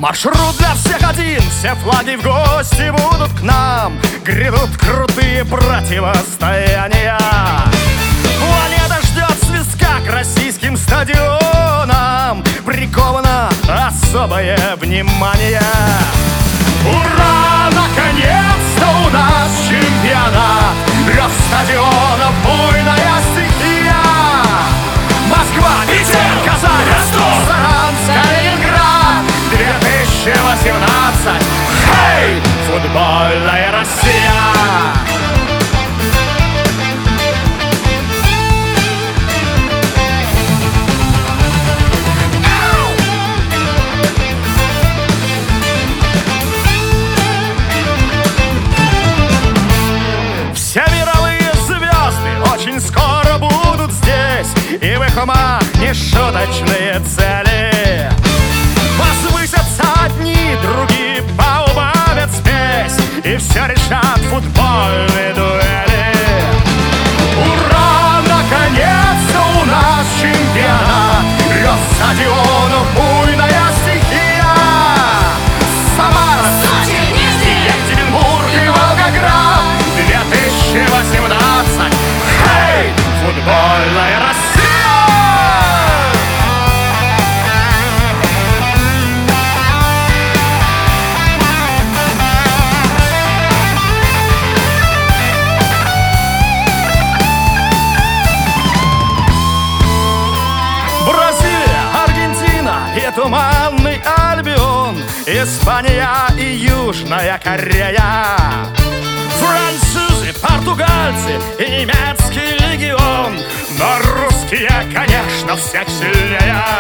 Маршрут для всех один, все флаги в гости будут к нам. Грядут крутые противостояния. Планета ждет свистка к российским стадионам. Приковано особое внимание. Ура! Наконец-то у нас чемпионат! Рев стадионов, буйная стихия. Москва, Питер, Казань, Ростов, Саранск, Калининград. 2018. Хей! Футбольная Россия! Все мировые звезды очень скоро будут здесь, и в их умах нешуточные цели. Возвысятся одни, другие поубавят спесь, и все решат футбольные дуэли. Ура! Наконец-то у нас чемпионат! Рев стадионов, буйная стихия. Самара, Сочи, Екатеринбург и Волгоград. 2018. Хей! Футбольная Россия! Бразилия, Аргентина и туманный Альбион, Испания и Южная Корея, французы, португальцы и немецкий легион. Но русские, конечно, всех сильнее.